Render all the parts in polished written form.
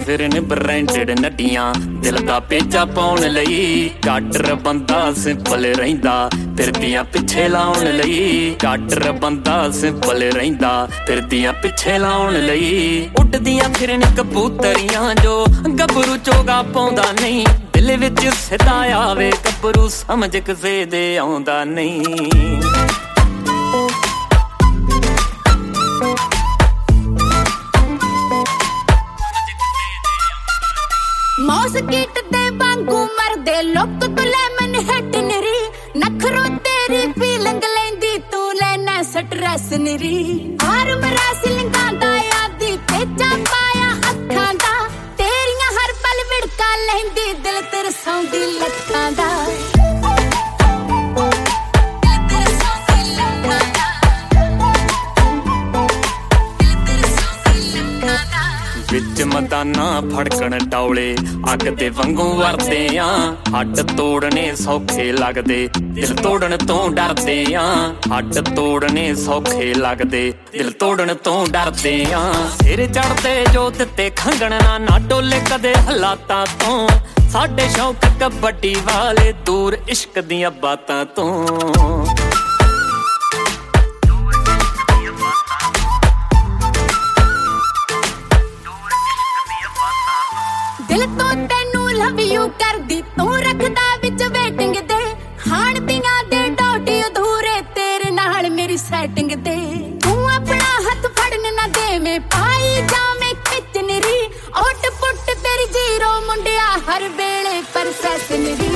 ਫਿਰਨ ਬ੍ਰਾਂਡਡ ਨੱਡੀਆਂ ਦਿਲ ਦਾ ਪੇਚਾ ਪਾਉਣ ਲਈ ਕਾਟਰ ਬੰਦਾ ਸਿੰਪਲ ਰਹਿੰਦਾ ਫਿਰਦੀਆਂ ਪਿੱਛੇ ਲਾਉਣ ਲਈ ਕਾਟਰ ਬੰਦਾ ਸਿੰਪਲ ਰਹਿੰਦਾ ਫਿਰਦੀਆਂ ਪਿੱਛੇ ਲਾਉਣ ਲਈ ਉੱਡਦੀਆਂ ਫਿਰਨ ਕਬੂਤਰੀਆਂ ਜੋ ਗੱਭਰੂ ਚੋਗਾ ਪਾਉਂਦਾ ਨਹੀਂ ਦਿਲ ਵਿੱਚ ਸਿੱਧਾ ਆਵੇ ਗੱਭਰੂ ਸਮਝ ਕਿਸੇ ਦੇ ਆਉਂਦਾ ਨਹੀਂ ਮੌਸਕੀਟ ਦੇ ਵਾਂਗੂ ਮਰਦੇ ਲੋਕ ਤੂੰ ਲੈ ਮਨ ਹਟ ਨਰੀ ਨਖਰੋ ਤੇਰੀ ਫੀਲਿੰਗ ਲੈਂਦੀ ਤੂੰ ਲੈਣਾ ਸਟ੍ਰੈਸ ਨਰੀ ਹਾਰ ਮਰਾ ਸਿਲੰਗਾਂ ਦਾ ਆਦੀ ਪੇਚਾ ਪਾਇਆ ਅੱਖਾਂ ਦਾ ਤੇਰੀਆਂ ਹਰ ਪਲ ਵਿੜਕਾ ਲੈਂਦੀ ਦਿਲ ਤਰਸਾਉਂਦੀ ਲੱਖਾਂ ਦਾ ਵਿੱਚ ਮਦਾਨਾ ਫੜਕਣ ਡੌਲੇ ਅੱਗ ਦੇ ਵਾਂਗੂ ਵਰਦੇ ਆ ਹੱਡ ਤੋੜਨੇ ਸੌਖੇ ਲੱਗਦੇ ਦਿਲ ਤੋੜਨ ਤੋਂ ਡਰਦੇ ਆ ਹੱਡ ਤੋੜਨੇ ਸੌਖੇ ਲੱਗਦੇ ਦਿਲ ਤੋੜਨ ਤੋਂ ਡਰਦੇ ਆ ਸਿਰ ਚੜਦੇ ਜੋ ਦਿੱਤੇ ਖੰਗਣਾ ਨਾ ਡੋਲੇ ਕਦੇ ਹਾਲਾਤਾਂ ਤੋਂ ਸਾਡੇ ਸ਼ੌਕ ਕਬੱਡੀ ਵਾਲੇ ਦੂਰ ਇਸ਼ਕ ਦੀਆਂ ਬਾਤਾਂ ਤੋਂ ਦਿਲ ਤੋਂ ਤੈਨੂੰ ਲਵ ਯੂ ਕਰਦੀ ਤੂੰ ਰੱਖਦਾ ਵਿੱਚ ਵੇਟਿੰਗ ਦੇ ਖਾਣ ਪੀਆਂ ਦੇ ਡੋਟੀ ਅਧੂਰੇ ਤੇਰੇ ਨਾਲ ਮੇਰੀ ਸੈਟਿੰਗ ਦੇ ਤੂੰ ਆਪਣਾ ਹੱਥ ਫੜਨ ਨਾ ਦੇਵੇਂ ਪਾਈ ਜਾਵੇਂ ਖਿੱਚ ਨਰੀ ਓਟ ਪੁੱਟ ਤੇਰੀ ਜ਼ੀਰੋ ਮੁੰਡਿਆ ਹਰ ਵੇਲੇ ਪਰਸੈਸ ਨਰੀ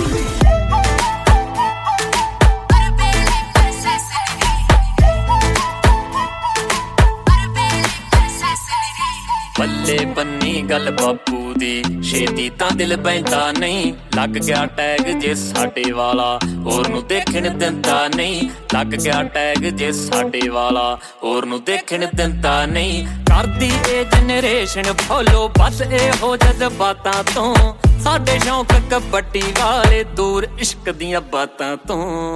ਬੱਲੇ ਬੰਨੀ ਗੱਲ ਬਾਪੂ ਦੀ ਛੇਤੀ ਤਾਂ ਦਿਲ ਬੈਂਦਾ ਨਹੀਂ ਲੱਗ ਗਿਆ ਟੈਗ ਜੇ ਸਾਡੇ ਵਾਲਾ ਹੋਰ ਨੂੰ ਦੇਖਣ ਦਿੰਦਾ ਨਹੀਂ ਲੱਗ ਗਿਆ ਟੈਗ ਜੇ ਸਾਡੇ ਵਾਲਾ ਹੋਰ ਨੂੰ ਦੇਖਣ ਦਿੰਦਾ ਨਹੀਂ ਕਰਦੀ ਇਹ ਜਨਰੇਸ਼ਨ ਫੋਲੋ ਬਸ ਇਹੋ ਜਜ਼ਬਾਤਾਂ ਤੋਂ ਸਾਡੇ ਸ਼ੌਕ ਕਬੱਡੀ ਵਾਲੇ ਦੂਰ ਇਸ਼ਕ ਦੀਆਂ ਬਾਤਾਂ ਤੋਂ